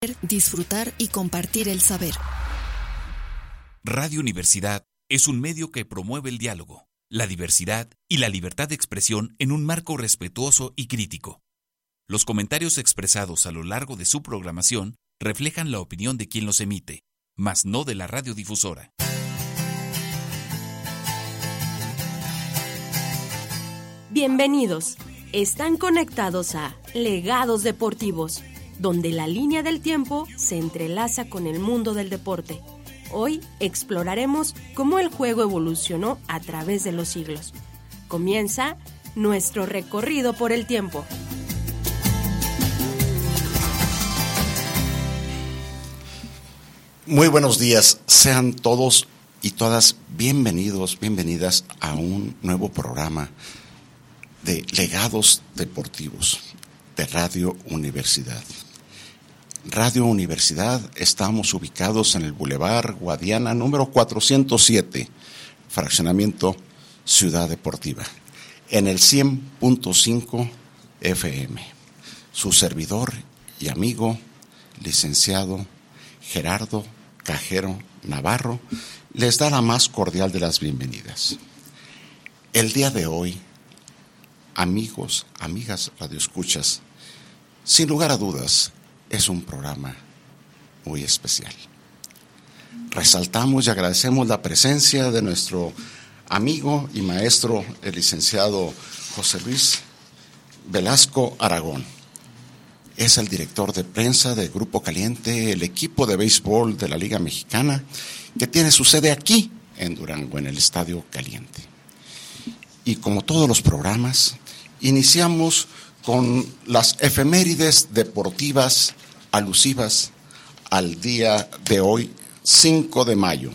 Disfrutar y compartir el saber. Radio Universidad es un medio que promueve el diálogo, la diversidad y la libertad de expresión en un marco respetuoso y crítico. Los comentarios expresados a lo largo de su programación reflejan la opinión de quien los emite, mas no de la radiodifusora. Bienvenidos. Están conectados a Legados Deportivos, donde la línea del tiempo se entrelaza con el mundo del deporte. Hoy exploraremos cómo el juego evolucionó a través de los siglos. Comienza nuestro recorrido por el tiempo. Muy buenos días, sean todos y todas bienvenidos, bienvenidas a un nuevo programa de Legados Deportivos de Radio Universidad. Radio Universidad, estamos ubicados en el Boulevard Guadiana, número 407, fraccionamiento Ciudad Deportiva, en el 100.5 FM. Su servidor y amigo, licenciado Gerardo Cajero Navarro, les da la más cordial de las bienvenidas. El día de hoy, amigos, amigas radioescuchas, sin lugar a dudas, es un programa muy especial. Resaltamos y agradecemos la presencia de nuestro amigo y maestro, el licenciado José Luis Velasco Aragón. Es el director de prensa del Grupo Caliente, el equipo de béisbol de la Liga Mexicana, que tiene su sede aquí en Durango, en el Estadio Caliente. Y como todos los programas, iniciamos con las efemérides deportivas alusivas al día de hoy, 5 de mayo.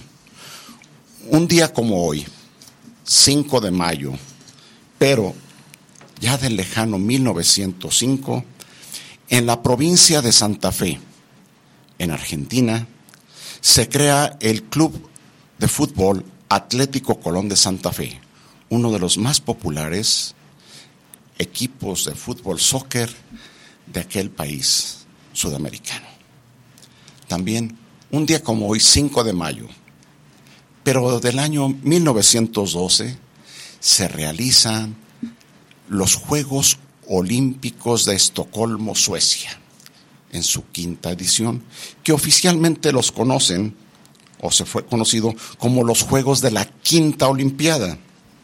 Un día como hoy, 5 de mayo, pero ya del lejano 1905, en la provincia de Santa Fe, en Argentina, se crea el Club de Fútbol Atlético Colón de Santa Fe, uno de los más populares equipos de fútbol soccer de aquel país sudamericano. También un día como hoy, 5 de mayo, pero del año 1912, se realizan los Juegos Olímpicos de Estocolmo, Suecia, en su 5ª edición, que oficialmente los conocen, o se fue conocido como los Juegos de la 5ª Olimpiada.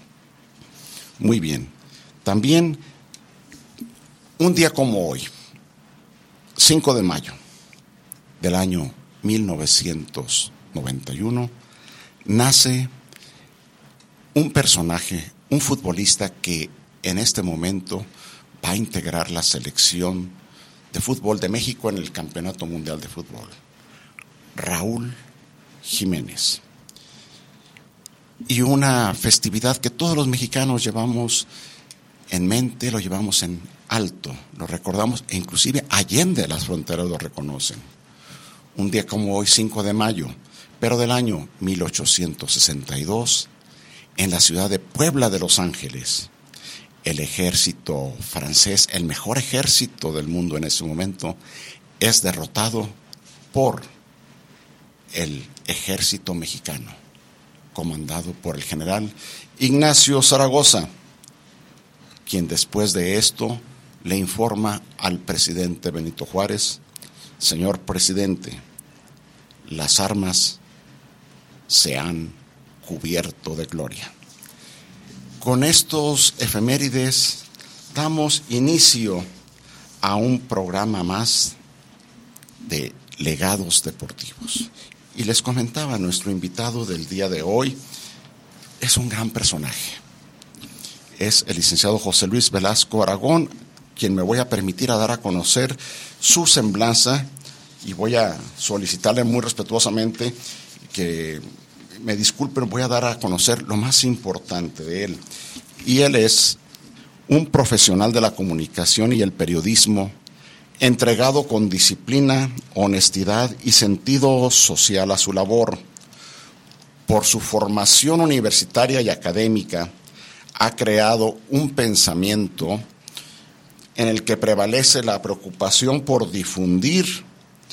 Muy bien. También, un día como hoy, 5 de mayo del año 1991, nace un personaje, un futbolista que en este momento va a integrar la selección de fútbol de México en el Campeonato Mundial de Fútbol, Raúl Jiménez. Y una festividad que todos los mexicanos llevamos en mente, lo llevamos en alto, lo recordamos, e inclusive allende las fronteras lo reconocen. Un día como hoy, 5 de mayo, pero del año 1862, en la ciudad de Puebla de Los Ángeles, el ejército francés, el mejor ejército del mundo en ese momento, es derrotado por el ejército mexicano, comandado por el general Ignacio Zaragoza, quien después de esto le informa al presidente Benito Juárez: señor presidente, las armas se han cubierto de gloria. Con estos efemérides damos inicio a un programa más de Legados Deportivos. Y les comentaba, nuestro invitado del día de hoy es un gran personaje. Es el licenciado José Luis Velasco Aragón, quien me voy a permitir a dar a conocer su semblanza, y voy a solicitarle muy respetuosamente que me disculpen, voy a dar a conocer lo más importante de él. Y él es un profesional de la comunicación y el periodismo, entregado con disciplina, honestidad y sentido social a su labor. Por su formación universitaria y académica, ha creado un pensamiento en el que prevalece la preocupación por difundir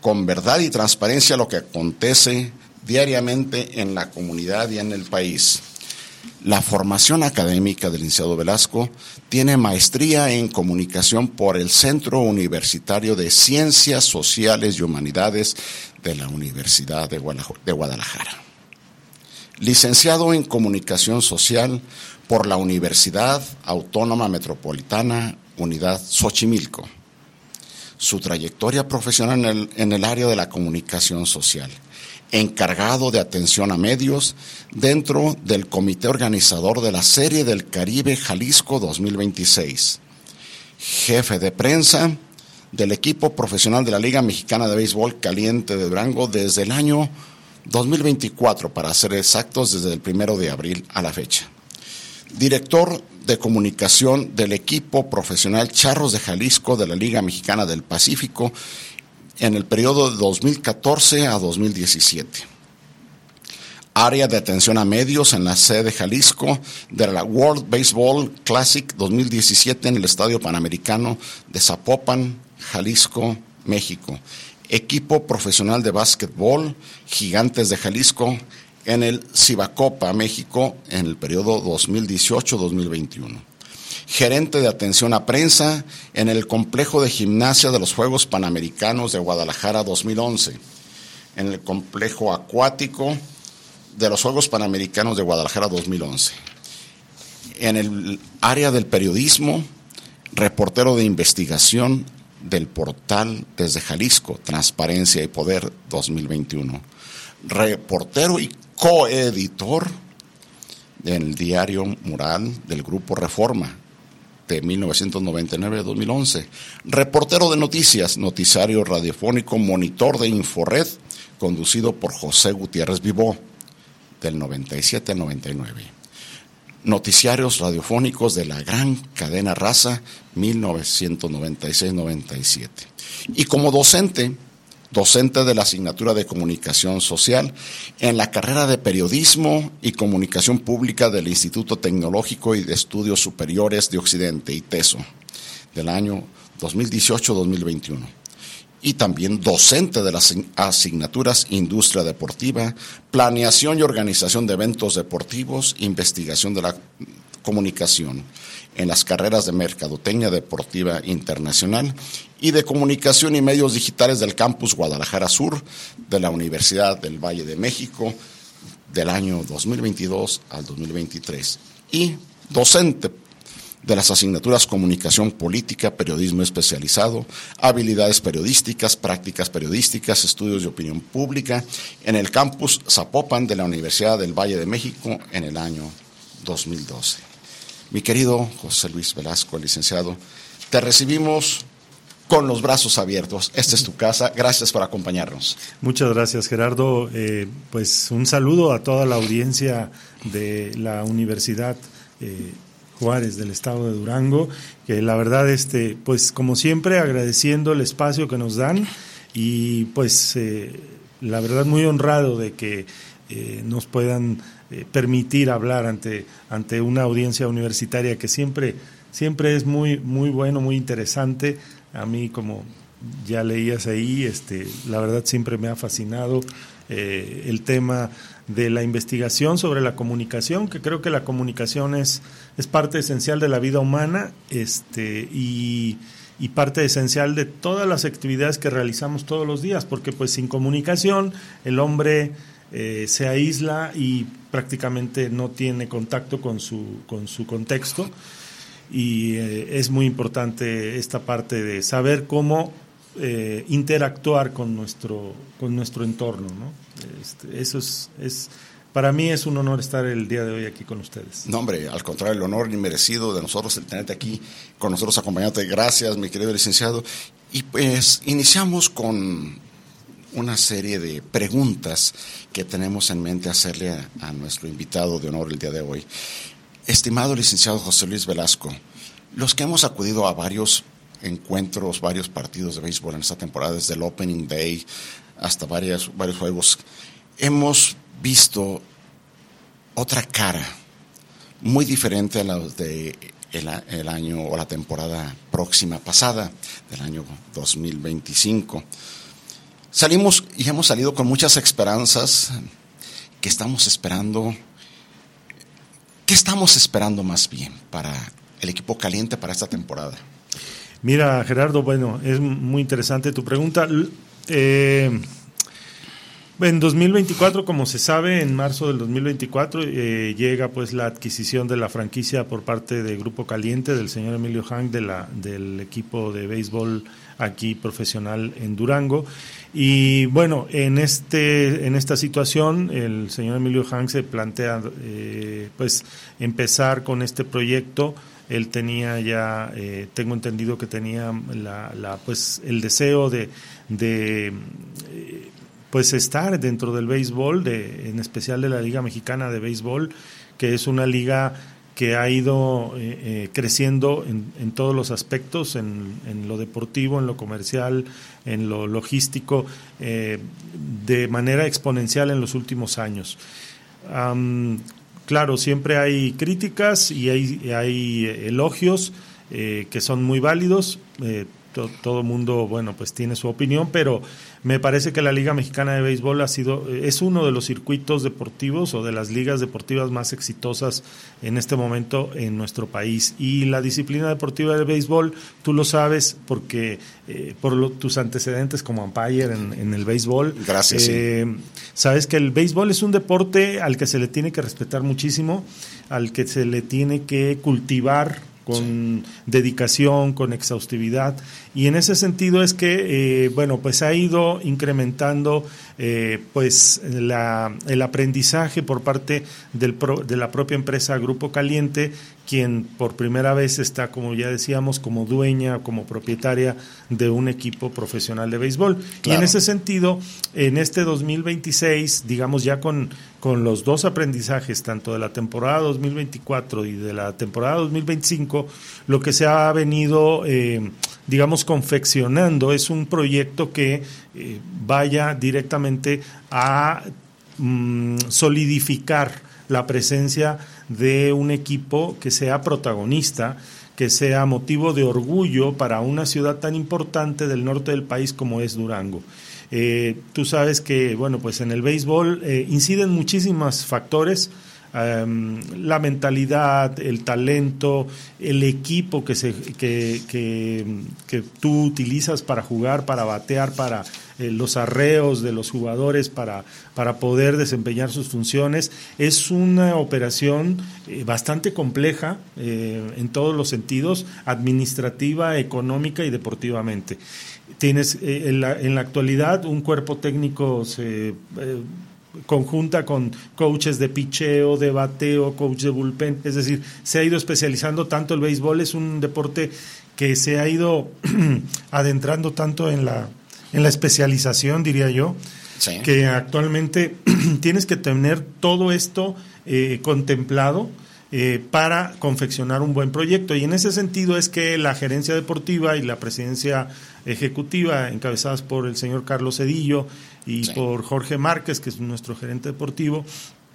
con verdad y transparencia lo que acontece diariamente en la comunidad y en el país. La formación académica del licenciado Velasco tiene maestría en comunicación por el Centro Universitario de Ciencias Sociales y Humanidades de la Universidad de Guadalajara. Licenciado en Comunicación Social por la Universidad Autónoma Metropolitana, Unidad Xochimilco. Su trayectoria profesional en el área de la comunicación social. Encargado de atención a medios dentro del comité organizador de la Serie del Caribe Jalisco 2026. Jefe de prensa del equipo profesional de la Liga Mexicana de Béisbol Caliente de Durango desde el año 2024, para ser exactos, desde el 1 de abril a la fecha. Director de comunicación del equipo profesional Charros de Jalisco de la Liga Mexicana del Pacífico en el periodo de 2014 a 2017. Área de atención a medios en la sede Jalisco de la World Baseball Classic 2017 en el Estadio Panamericano de Zapopan, Jalisco, México. Equipo profesional de básquetbol Gigantes de Jalisco en el Cibacopa, México, en el periodo 2018-2021. Gerente de atención a prensa en el complejo de gimnasia de los Juegos Panamericanos de Guadalajara 2011, en el complejo acuático de los Juegos Panamericanos de Guadalajara 2011. En el área del periodismo, reportero de investigación del portal Desde Jalisco, Transparencia y Poder 2021. Reportero y coeditor del diario Mural del Grupo Reforma de 1999 a 2011. Reportero de noticias, noticiario radiofónico Monitor de Inforred, conducido por José Gutiérrez Vivó, del 97 al 99. Noticiarios radiofónicos de la gran cadena Raza, 1996-97. Y como docente de la asignatura de Comunicación Social en la carrera de Periodismo y Comunicación Pública del Instituto Tecnológico y de Estudios Superiores de Occidente, ITESO, del año 2018-2021. Y también docente de las asignaturas Industria Deportiva, Planeación y Organización de Eventos Deportivos, Investigación de la Comunicación, en las carreras de Mercadotecnia Deportiva Internacional y de Comunicación y Medios Digitales del Campus Guadalajara Sur de la Universidad del Valle de México del año 2022 al 2023. Y docente de las asignaturas Comunicación Política, Periodismo Especializado, Habilidades Periodísticas, Prácticas Periodísticas, Estudios de Opinión Pública en el campus Zapopan de la Universidad del Valle de México en el año 2012. Mi querido José Luis Velasco, licenciado, te recibimos con los brazos abiertos. Esta es tu casa. Gracias por acompañarnos. Muchas gracias, Gerardo. Pues un saludo a toda la audiencia de la Universidad Juárez del estado de Durango, que la verdad, pues como siempre, agradeciendo el espacio que nos dan y pues la verdad muy honrado de que nos puedan permitir hablar ante una audiencia universitaria que siempre es muy bueno, muy interesante. A mí, como ya leías ahí, la verdad siempre me ha fascinado el tema de la investigación sobre la comunicación, que creo que la comunicación es parte esencial de la vida humana, y parte esencial de todas las actividades que realizamos todos los días, porque pues sin comunicación el hombre se aísla y prácticamente no tiene contacto con su contexto, y es muy importante esta parte de saber cómo interactuar con nuestro entorno, ¿no? Eso es para mí es un honor estar el día de hoy aquí con ustedes. No, hombre, al contrario, el honor inmerecido de nosotros el tenerte aquí con nosotros acompañándote. Gracias, mi querido licenciado. Y pues iniciamos con una serie de preguntas que tenemos en mente hacerle a nuestro invitado de honor el día de hoy. Estimado licenciado José Luis Velasco, los que hemos acudido a varios encuentros, varios partidos de béisbol en esta temporada, desde el Opening Day hasta varios juegos, hemos visto otra cara muy diferente a la de el año o la temporada próxima pasada, del año 2025. Salimos y hemos salido con muchas esperanzas que estamos esperando. ¿Qué estamos esperando más bien para el equipo caliente para esta temporada? Mira, Gerardo, bueno, es muy interesante tu pregunta. En 2024, como se sabe, en marzo del 2024 llega pues la adquisición de la franquicia por parte de Grupo Caliente del señor Emilio Hank del equipo de béisbol aquí profesional en Durango. Y bueno, en esta situación el señor Emilio Hank se plantea pues empezar con este proyecto. Él tenía ya, tengo entendido que tenía pues el deseo de pues estar dentro del béisbol, en especial de la Liga Mexicana de Béisbol, que es una liga que ha ido creciendo en todos los aspectos, en lo deportivo, en lo comercial, en lo logístico, de manera exponencial en los últimos años. Claro, siempre hay críticas y hay elogios que son muy válidos. Todo mundo, bueno, pues tiene su opinión, pero me parece que la Liga Mexicana de Béisbol es uno de los circuitos deportivos o de las ligas deportivas más exitosas en este momento en nuestro país. Y la disciplina deportiva del béisbol, tú lo sabes porque tus antecedentes como umpire en el béisbol. Gracias. Sí. Sabes que el béisbol es un deporte al que se le tiene que respetar muchísimo, al que se le tiene que cultivar con dedicación, con exhaustividad, y en ese sentido es que bueno, pues ha ido incrementando pues el aprendizaje por parte de la propia empresa Grupo Caliente, quien por primera vez está, como ya decíamos, como dueña, como propietaria de un equipo profesional de béisbol. Claro. Y en ese sentido, en este 2026, digamos ya con los dos aprendizajes, tanto de la temporada 2024 y de la temporada 2025, lo que se ha venido, digamos, confeccionando es un proyecto que vaya directamente a solidificar la presencia de un equipo que sea protagonista, que sea motivo de orgullo para una ciudad tan importante del norte del país como es Durango. Tú sabes que, bueno, pues en el béisbol inciden muchísimos factores, la mentalidad, el talento, el equipo que tú utilizas para jugar, para batear, para los arreos de los jugadores para poder desempeñar sus funciones. Es una operación bastante compleja en todos los sentidos, administrativa, económica y deportivamente. Tienes en la actualidad un cuerpo técnico conjunta con coaches de picheo, de bateo, coach de bullpen, es decir, se ha ido especializando tanto. El béisbol es un deporte que se ha ido adentrando tanto en la especialización, diría yo, sí, que actualmente tienes que tener todo esto contemplado para confeccionar un buen proyecto, y en ese sentido es que la gerencia deportiva y la presidencia ejecutiva, encabezadas por el señor Carlos Cedillo y sí, por Jorge Márquez, que es nuestro gerente deportivo,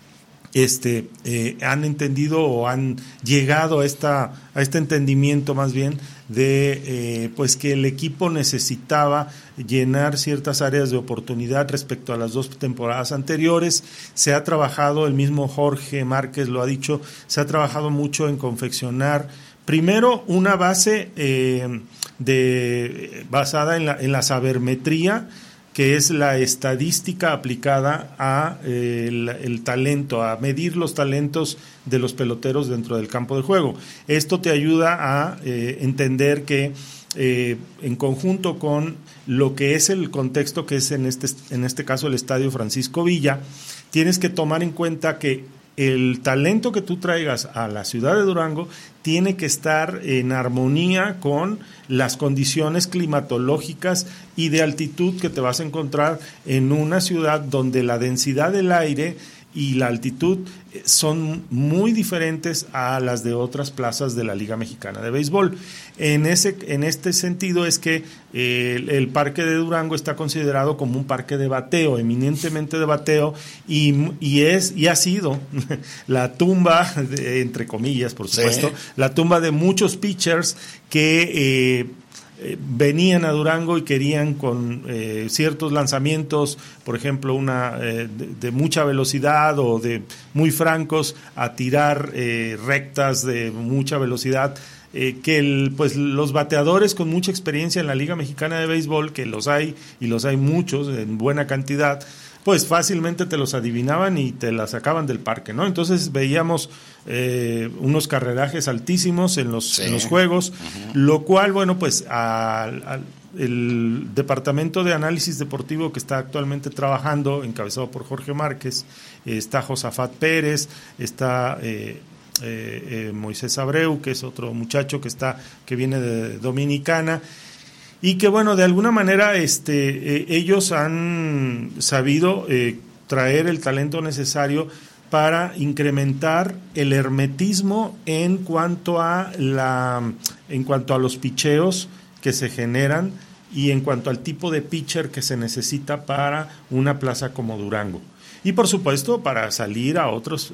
han entendido o han llegado a este entendimiento más bien de pues que el equipo necesitaba llenar ciertas áreas de oportunidad respecto a las dos temporadas anteriores. Se ha trabajado, el mismo Jorge Márquez lo ha dicho, se ha trabajado mucho en confeccionar primero una base basada en la sabermetría, que es la estadística aplicada a el talento, a medir los talentos de los peloteros dentro del campo de juego. Esto te ayuda a entender que en conjunto con lo que es el contexto, que es en este caso el Estadio Francisco Villa, tienes que tomar en cuenta que el talento que tú traigas a la ciudad de Durango tiene que estar en armonía con las condiciones climatológicas y de altitud que te vas a encontrar en una ciudad donde la densidad del aire y la altitud son muy diferentes a las de otras plazas de la Liga Mexicana de Béisbol. En este sentido es que el Parque de Durango está considerado como un parque de bateo, eminentemente de bateo, y ha sido la tumba, entre comillas, por supuesto, sí, la tumba de muchos pitchers que venían a Durango y querían con ciertos lanzamientos, por ejemplo, de mucha velocidad o de muy francos, a tirar rectas de mucha velocidad, que los bateadores con mucha experiencia en la Liga Mexicana de Béisbol, que los hay y los hay muchos en buena cantidad, pues fácilmente te los adivinaban y te la sacaban del parque, ¿no? Entonces veíamos unos carrerajes altísimos en los juegos, lo cual, bueno, pues el departamento de análisis deportivo que está actualmente trabajando, encabezado por Jorge Márquez, está Josafat Pérez, está Moisés Abreu, que es otro muchacho que viene de Dominicana, y que bueno, de alguna manera ellos han sabido traer el talento necesario para incrementar el hermetismo en cuanto a los picheos que se generan y en cuanto al tipo de pitcher que se necesita para una plaza como Durango. Y por supuesto para salir a otros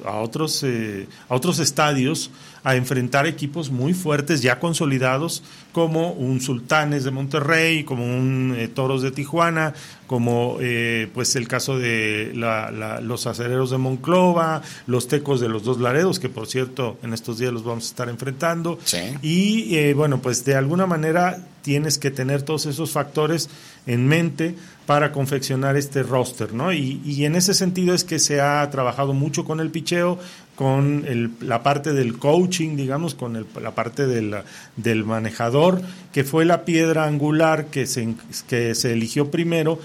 estadios a enfrentar equipos muy fuertes ya consolidados, como un Sultanes de Monterrey, como un Toros de Tijuana, como pues el caso de los Acereros de Monclova, los Tecos de los Dos Laredos, que por cierto en estos días los vamos a estar enfrentando. Sí. Y bueno, pues de alguna manera tienes que tener todos esos factores en mente para confeccionar este roster, ¿no? Y en ese sentido es que se ha trabajado mucho con el picheo, con la parte del coaching, digamos, con la parte del manejador, que fue la piedra angular que se eligió primero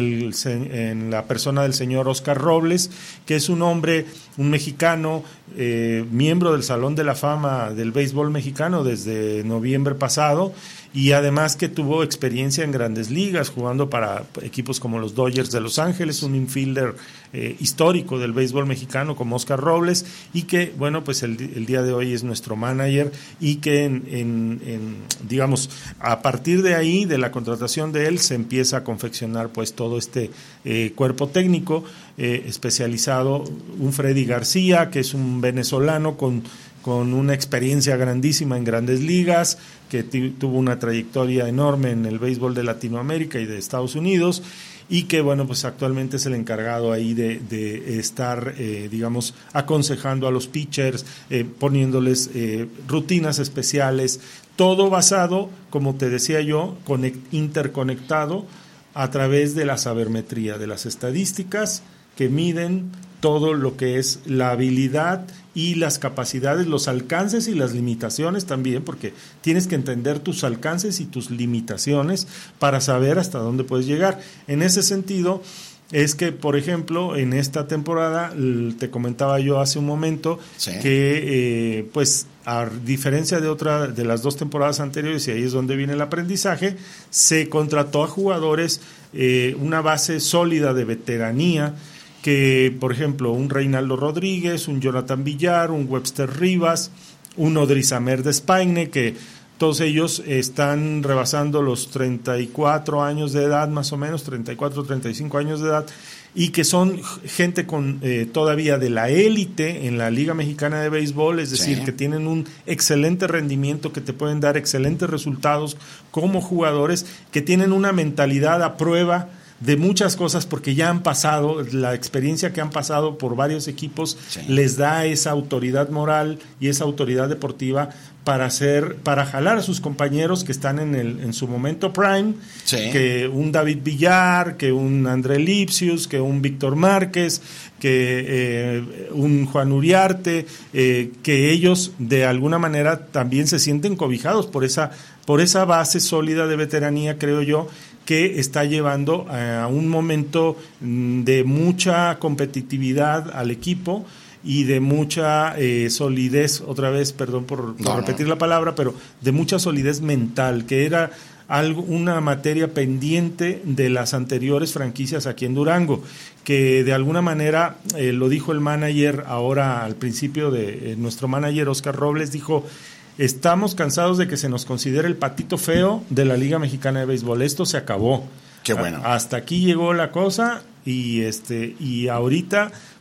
en la persona del señor Oscar Robles, que es un hombre, un mexicano, miembro del Salón de la Fama del béisbol mexicano desde noviembre pasado, y además que tuvo experiencia en grandes ligas, jugando para equipos como los Dodgers de Los Ángeles, un infielder histórico del béisbol mexicano como Oscar Robles, y que, bueno, pues el día de hoy es nuestro manager, y que digamos, a partir de ahí, de la contratación de él, se empieza a confeccionar pues todo este cuerpo técnico especializado, un Freddy García, que es un venezolano con una experiencia grandísima en grandes ligas, que tuvo una trayectoria enorme en el béisbol de Latinoamérica y de Estados Unidos, y que bueno, pues actualmente es el encargado ahí de estar, digamos, aconsejando a los pitchers, poniéndoles rutinas especiales, todo basado, como te decía yo, interconectado a través de la sabermetría, de las estadísticas que miden todo lo que es la habilidad y las capacidades, los alcances y las limitaciones también, porque tienes que entender tus alcances y tus limitaciones para saber hasta dónde puedes llegar. En ese sentido es que, por ejemplo, en esta temporada, te comentaba yo hace un momento, sí, que pues a diferencia de las dos temporadas anteriores, y ahí es donde viene el aprendizaje, se contrató a jugadores, una base sólida de veteranía, que por ejemplo un Reinaldo Rodríguez, un Jonathan Villar, un Webster Rivas, un Odrisamer Despagne, que todos ellos están rebasando los 34 años de edad, más o menos, 34, 35 años de edad, y que son gente con todavía de la élite en la Liga Mexicana de Béisbol, es decir, sí, que tienen un excelente rendimiento, que te pueden dar excelentes resultados como jugadores, que tienen una mentalidad a prueba de muchas cosas, porque ya han pasado, la experiencia que han pasado por varios equipos, sí, les da esa autoridad moral y esa autoridad deportiva para jalar a sus compañeros que están en su momento prime, sí, que un David Villar, que un André Lipsius, que un Víctor Márquez, que un Juan Uriarte, que ellos de alguna manera también se sienten cobijados por esa base sólida de veteranía, creo yo, que está llevando a un momento de mucha competitividad al equipo y de mucha solidez, otra vez, perdón por repetir la palabra, pero de mucha solidez mental, que era una materia pendiente de las anteriores franquicias aquí en Durango, que de alguna manera, lo dijo el manager ahora al principio, nuestro manager Oscar Robles, dijo: estamos cansados de que se nos considere el patito feo de la Liga Mexicana de Béisbol. Esto se acabó. Qué bueno. Hasta aquí llegó la cosa, y ahorita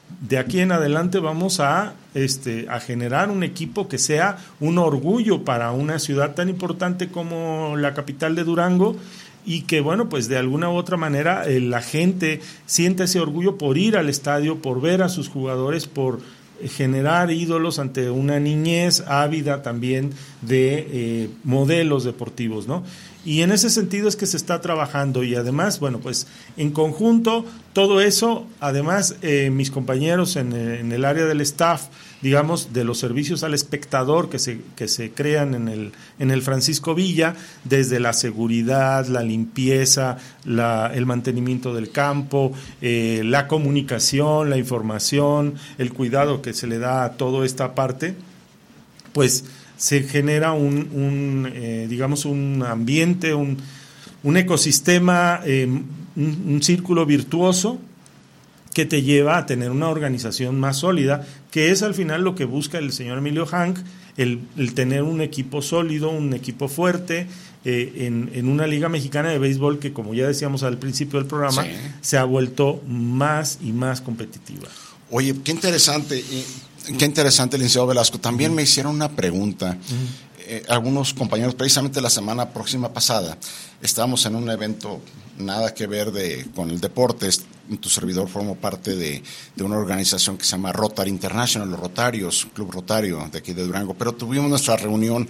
de aquí en adelante vamos a generar un equipo que sea un orgullo para una ciudad tan importante como la capital de Durango, y que, bueno, pues de alguna u otra manera la gente sienta ese orgullo por ir al estadio, por ver a sus jugadores, por generar ídolos ante una niñez ávida también de modelos deportivos, ¿no? Y en ese sentido es que se está trabajando, y además, bueno, pues en conjunto, todo eso, además mis compañeros en el área del staff, digamos, de los servicios al espectador que se crean en el Francisco Villa, desde la seguridad, la limpieza, el mantenimiento del campo, la comunicación, la información, el cuidado que se le da a toda esta parte, pues se genera digamos, un ambiente, un ecosistema, un círculo virtuoso que te lleva a tener una organización más sólida, que es al final lo que busca el señor Emilio Hank, el tener un equipo sólido, un equipo fuerte, en una liga mexicana de béisbol que, como ya decíamos al principio del programa, sí, se ha vuelto más y más competitiva. Oye, qué interesante, licenciado Velasco. También me hicieron una pregunta. Algunos compañeros, precisamente la semana próxima pasada, estábamos en un evento nada que ver con el deporte. Tu servidor formó parte de una organización que se llama Rotary International, los Rotarios, Club Rotario de aquí de Durango, pero tuvimos nuestra reunión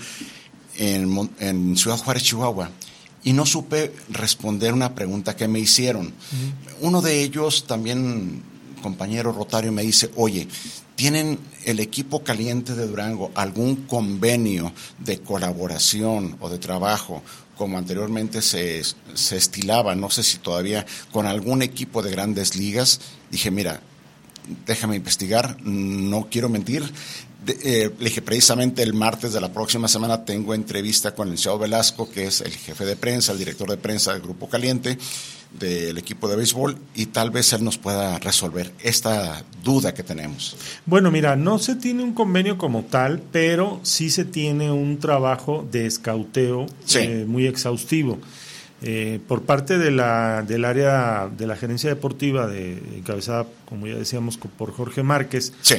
en Ciudad Juárez, Chihuahua, y no supe responder una pregunta que me hicieron. Uno de ellos, también compañero rotario, me dice: oye, ¿tienen el equipo caliente de Durango algún convenio de colaboración o de trabajo, como anteriormente se estilaba, no sé si todavía, con algún equipo de grandes ligas? Dije, mira, déjame investigar, no quiero mentir. Le dije, precisamente el martes de la próxima semana tengo entrevista con el licenciado Velasco, que es el jefe de prensa, el director de prensa del Grupo Caliente, del equipo de béisbol, y tal vez él nos pueda resolver esta duda que tenemos. Bueno, mira, no se tiene un convenio como tal, pero sí se tiene un trabajo de escauteo, sí, muy exhaustivo. Por parte del área de la gerencia deportiva, encabezada, como ya decíamos, por Jorge Márquez, sí,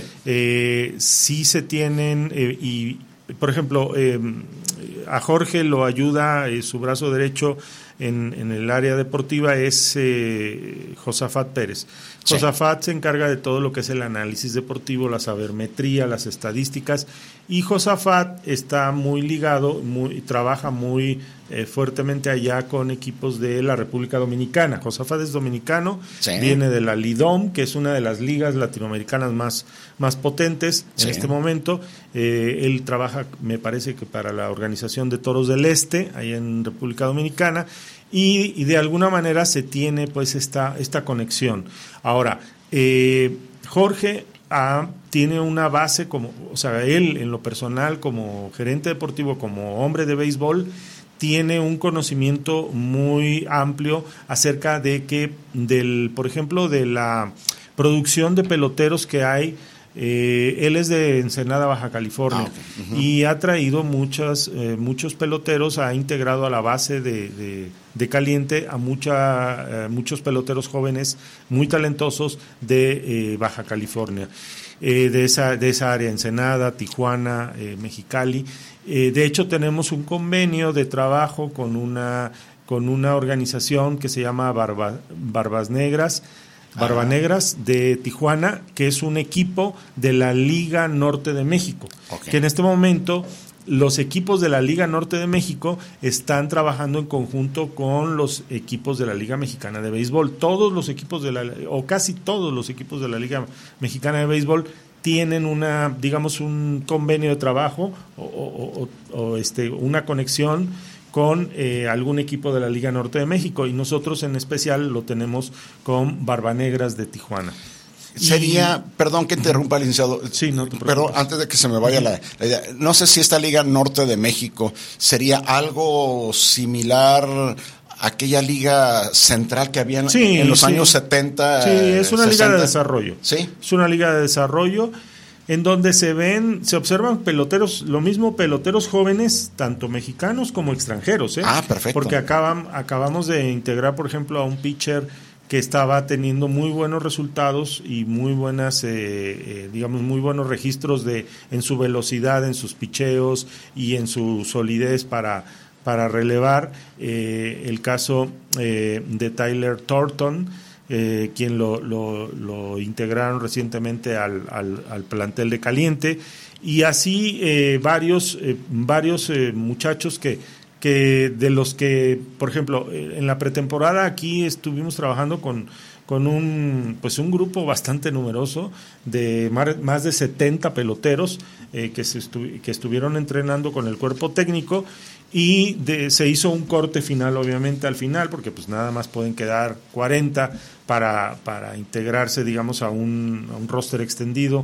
sí se tienen, y por ejemplo, a Jorge lo ayuda, su brazo derecho en el área deportiva es Josafat Pérez. Sí. Josafat se encarga de todo lo que es el análisis deportivo, la sabermetría, las estadísticas, y Josafat está muy ligado, trabaja muy fuertemente allá con equipos de la República Dominicana. Josafat es dominicano, sí, viene de la Lidom, que es una de las ligas latinoamericanas más potentes, sí, en este momento. Él trabaja, me parece que para la Organización de Toros del Este, allá en República Dominicana, y de alguna manera se tiene pues esta conexión. Ahora, Jorge tiene una base, él en lo personal, como gerente deportivo, como hombre de béisbol, tiene un conocimiento muy amplio acerca por ejemplo, de la producción de peloteros que hay. Él es de Ensenada, Baja California, okay, y ha traído muchos peloteros, ha integrado a la base de Caliente a muchos peloteros jóvenes muy talentosos de Baja California, de esa área, Ensenada, Tijuana, Mexicali. De hecho, tenemos un convenio de trabajo con una organización que se llama Barbas Negras de Tijuana, que es un equipo de la Liga Norte de México, okay, que en este momento los equipos de la Liga Norte de México están trabajando en conjunto con los equipos de la Liga Mexicana de Béisbol. Todos los equipos o casi todos los equipos de la Liga Mexicana de Béisbol tienen un convenio de trabajo o una conexión con algún equipo de la Liga Norte de México, y nosotros en especial lo tenemos con Barbanegras de Tijuana. Sería, perdón que interrumpa, licenciado, sí, no te preocupes, pero antes de que se me vaya la idea, no sé si esta Liga Norte de México sería algo similar a aquella liga central que había en los años 70. Sí, es una 60. Liga de desarrollo. Sí. Es una liga de desarrollo en donde se observan peloteros jóvenes, tanto mexicanos como extranjeros. Perfecto. Porque acabamos de integrar, por ejemplo, a un pitcher que estaba teniendo muy buenos resultados y muy buenas, digamos, muy buenos registros en su velocidad, en sus picheos y en su solidez para relevar. El caso de Tyler Thornton, quien lo integraron recientemente al plantel de Caliente, y así varios muchachos que de los que, por ejemplo, en la pretemporada aquí estuvimos trabajando con un grupo bastante numeroso de más de 70 peloteros que estuvieron entrenando con el cuerpo técnico, y se hizo un corte final, obviamente al final, porque pues nada más pueden quedar 40 para integrarse, digamos, a un roster extendido.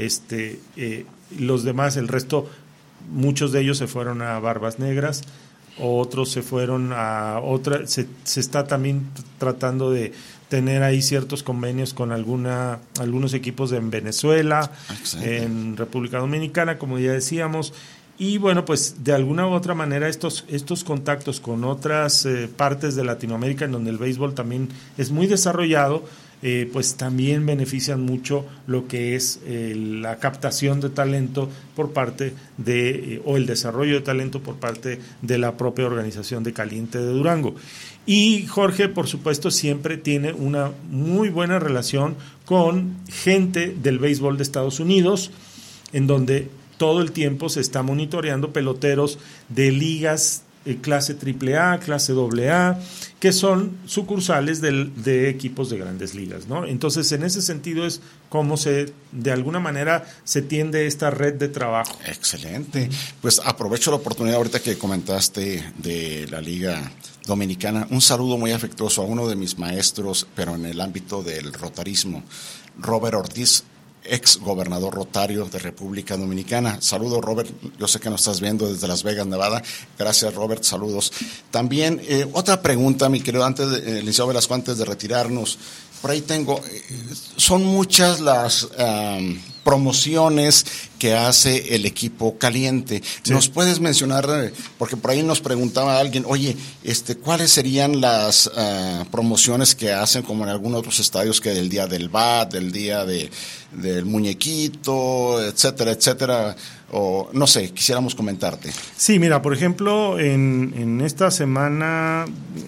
Los demás, el resto, muchos de ellos se fueron a Barbas Negras, otros se fueron a otra. Se está también tratando de tener ahí ciertos convenios con algunos equipos en Venezuela, en República Dominicana, como ya decíamos. Y bueno, pues de alguna u otra manera estos contactos con otras partes de Latinoamérica, en donde el béisbol también es muy desarrollado, pues también benefician mucho lo que es la captación de talento por parte o el desarrollo de talento por parte de la propia organización de Caliente de Durango. Y Jorge, por supuesto, siempre tiene una muy buena relación con gente del béisbol de Estados Unidos, en donde todo el tiempo se está monitoreando peloteros de ligas clase AAA, clase AA, que son sucursales de equipos de grandes ligas, ¿no? Entonces, en ese sentido es cómo de alguna manera se tiende esta red de trabajo. Excelente. Pues aprovecho la oportunidad ahorita que comentaste de la Liga Dominicana. Un saludo muy afectuoso a uno de mis maestros, pero en el ámbito del rotarismo, Robert Ortiz, ex gobernador rotario de República Dominicana. Saludos, Robert, yo sé que nos estás viendo desde Las Vegas, Nevada. Gracias, Robert, saludos. También otra pregunta, mi querido licenciado Velasco, antes de retirarnos. Por ahí tengo, son muchas las promociones que hace el equipo Caliente. Sí. ¿Nos puedes mencionar, porque por ahí nos preguntaba alguien, oye, ¿cuáles serían las promociones que hacen, como en algunos otros estadios, que del día del bat, del día del muñequito, etcétera, etcétera? O no sé, quisiéramos comentarte. Sí, mira, por ejemplo, en esta semana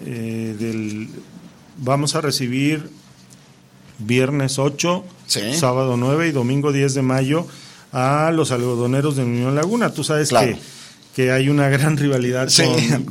vamos a recibir viernes 8, sí, sábado 9 y domingo 10 de mayo a los algodoneros de Unión Laguna. Tú sabes, claro, que hay una gran rivalidad, sí,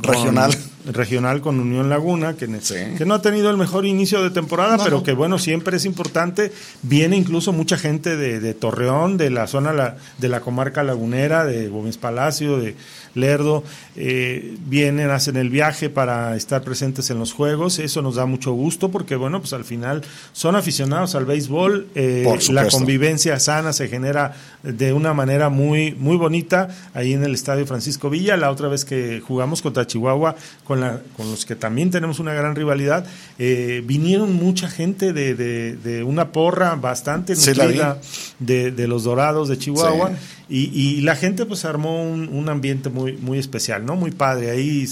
regional con Unión Laguna, que no ha tenido el mejor inicio de temporada, pero que bueno, siempre es importante. Viene incluso mucha gente de Torreón, de la zona de la comarca lagunera, de Gómez Palacio, de Lerdo, vienen, hacen el viaje para estar presentes en los juegos. Eso nos da mucho gusto porque bueno, pues al final son aficionados al béisbol, la convivencia sana se genera de una manera muy, muy bonita ahí en el Estadio Francisco Villa. La otra vez que jugamos contra Chihuahua, con los que también tenemos una gran rivalidad, vinieron mucha gente de una porra bastante nutrida de los Dorados de Chihuahua, sí, y la gente pues armó un ambiente muy, muy especial, ¿no? Muy padre. Ahí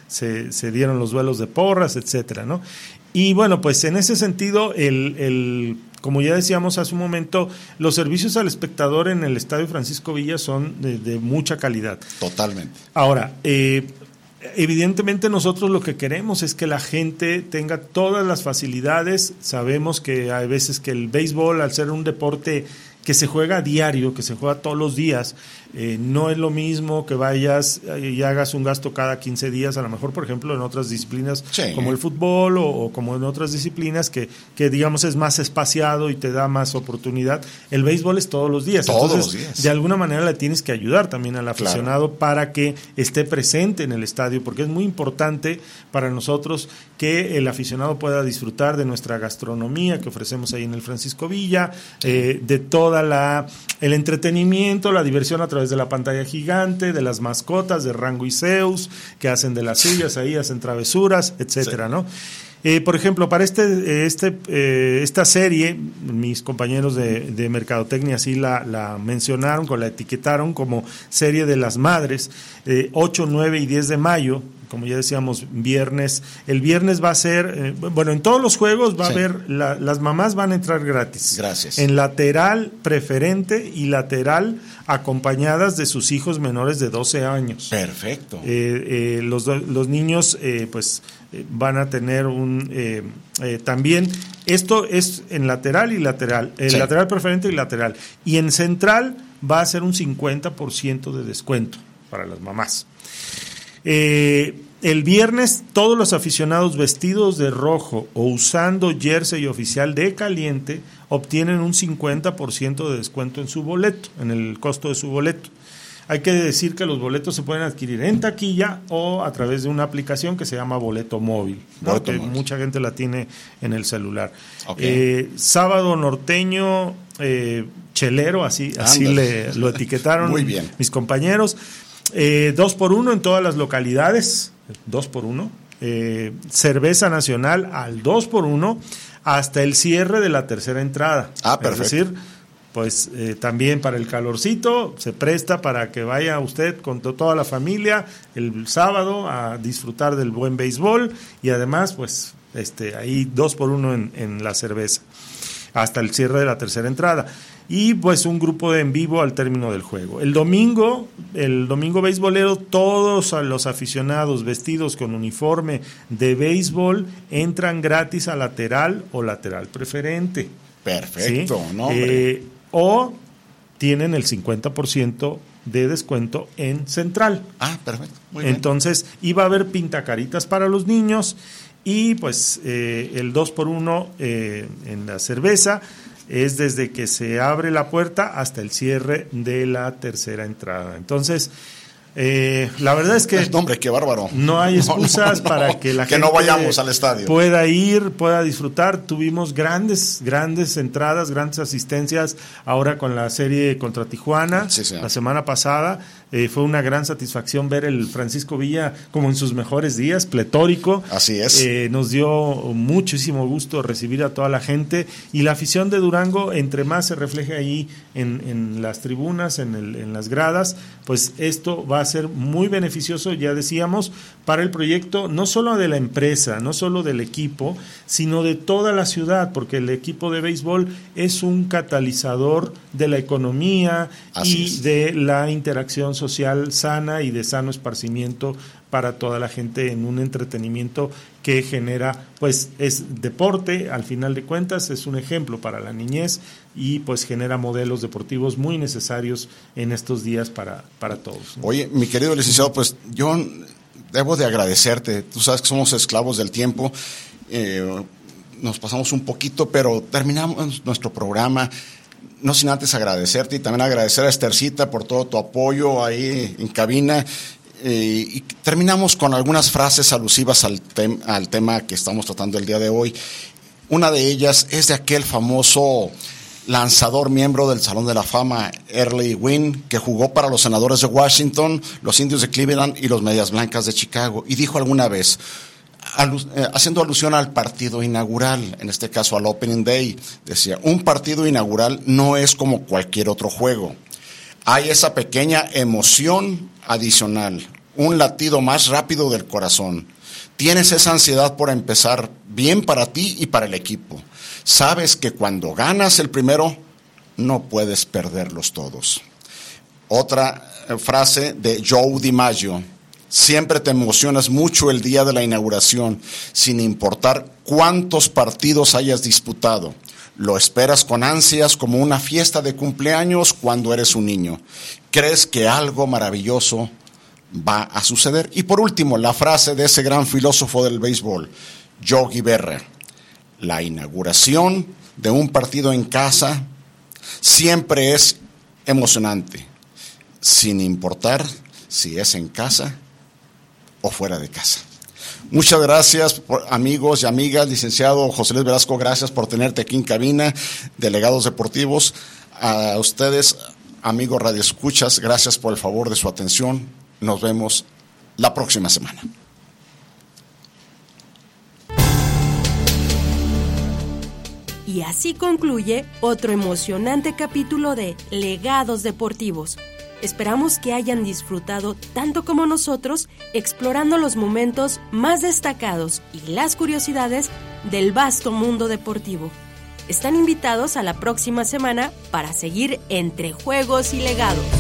se dieron los duelos de porras, etcétera, ¿no? Y bueno, pues en ese sentido, como ya decíamos hace un momento, los servicios al espectador en el Estadio Francisco Villa son de mucha calidad. Totalmente. Ahora, evidentemente nosotros lo que queremos es que la gente tenga todas las facilidades. Sabemos que hay veces que el béisbol, al ser un deporte que se juega a diario, que se juega todos los días, no es lo mismo que vayas y hagas un gasto cada 15 días, a lo mejor, por ejemplo, en otras disciplinas, sí, como el fútbol o como en otras disciplinas que digamos es más espaciado y te da más oportunidad. El béisbol es todos los días. Todos entonces, los días. De alguna manera le tienes que ayudar también al aficionado, claro, para que esté presente en el estadio, porque es muy importante para nosotros que el aficionado pueda disfrutar de nuestra gastronomía que ofrecemos ahí en el Francisco Villa, de toda el entretenimiento, la diversión a través de la pantalla gigante, de las mascotas, de Rango y Zeus, que hacen de las suyas ahí, hacen travesuras, etcétera, sí, ¿no? Por ejemplo, para esta serie, mis compañeros de Mercadotecnia así la mencionaron, la etiquetaron como Serie de las Madres, 8, 9 y 10 de mayo, como ya decíamos, viernes. El viernes va a ser, en todos los juegos va a haber, las mamás van a entrar gratis. Gracias. En lateral preferente y lateral acompañadas de sus hijos menores de 12 años. Perfecto. Los niños van a tener también, esto es en lateral y lateral, lateral preferente y lateral. Y en central va a ser un 50% de descuento para las mamás. El viernes todos los aficionados vestidos de rojo o usando jersey oficial de Caliente obtienen un 50% de descuento en su boleto, en el costo de su boleto. Hay que decir que los boletos se pueden adquirir en taquilla o a través de una aplicación que se llama Boleto Móvil, ¿no? Que mucha gente la tiene en el celular. Okay. Sábado norteño, chelero, así lo etiquetaron. Muy bien. Mis compañeros. 2x1 en todas las localidades, 2x1, cerveza nacional al 2x1 hasta el cierre de la tercera entrada. Perfecto. Es decir, pues también para el calorcito se presta para que vaya usted con toda la familia el sábado a disfrutar del buen béisbol y además pues ahí 2x1 en la cerveza hasta el cierre de la tercera entrada. Y pues un grupo en vivo al término del juego. El domingo beisbolero, todos los aficionados vestidos con uniforme de béisbol entran gratis a lateral o lateral preferente. Perfecto, ¿sí? ¿no? O tienen el 50% de descuento en central. Perfecto. Muy bien. Entonces, iba a haber pintacaritas para los niños y pues el 2x1 en la cerveza es desde que se abre la puerta hasta el cierre de la tercera entrada. Entonces, la verdad es que... Hombre, qué bárbaro. No hay excusas para que la gente... Que no vayamos al estadio. Pueda ir, pueda disfrutar. Tuvimos grandes entradas, grandes asistencias ahora con la serie contra Tijuana, la semana pasada. Fue una gran satisfacción ver el Francisco Villa como en sus mejores días, pletórico. Así es. Nos dio muchísimo gusto recibir a toda la gente y la afición de Durango, entre más se refleje ahí en las tribunas, en las gradas, pues esto va a ser muy beneficioso, ya decíamos, para el proyecto, no solo de la empresa, no solo del equipo, sino de toda la ciudad, porque el equipo de béisbol es un catalizador de la economía de la interacción social sana y de sano esparcimiento para toda la gente en un entretenimiento que genera, pues es deporte, al final de cuentas es un ejemplo para la niñez y pues genera modelos deportivos muy necesarios en estos días para todos, ¿no? Oye, mi querido licenciado, pues yo debo de agradecerte, tú sabes que somos esclavos del tiempo, nos pasamos un poquito, pero terminamos nuestro programa. No sin antes agradecerte y también agradecer a Esthercita por todo tu apoyo ahí en cabina. Y terminamos con algunas frases alusivas al tema que estamos tratando el día de hoy. Una de ellas es de aquel famoso lanzador miembro del Salón de la Fama, Early Wynn, que jugó para los Senadores de Washington, los Indios de Cleveland y los Medias Blancas de Chicago. Y dijo alguna vez, haciendo alusión al partido inaugural, en este caso al Opening Day, decía, un partido inaugural no es como cualquier otro juego. Hay esa pequeña emoción adicional, un latido más rápido del corazón. Tienes esa ansiedad por empezar bien para ti y para el equipo. Sabes que cuando ganas el primero, no puedes perderlos todos. Otra frase de Joe DiMaggio. Siempre te emocionas mucho el día de la inauguración, sin importar cuántos partidos hayas disputado. Lo esperas con ansias como una fiesta de cumpleaños cuando eres un niño. Crees que algo maravilloso va a suceder. Y por último, la frase de ese gran filósofo del béisbol, Yogi Berra. La inauguración de un partido en casa siempre es emocionante, sin importar si es en casa o fuera de casa. Muchas gracias, amigos y amigas. Licenciado José Luis Velasco, gracias por tenerte aquí en cabina, delegados deportivos. A ustedes, amigos radioescuchas, gracias por el favor de su atención. Nos vemos la próxima semana. Y así concluye otro emocionante capítulo de Legados Deportivos. Esperamos que hayan disfrutado tanto como nosotros explorando los momentos más destacados y las curiosidades del vasto mundo deportivo. Están invitados a la próxima semana para seguir entre juegos y legados.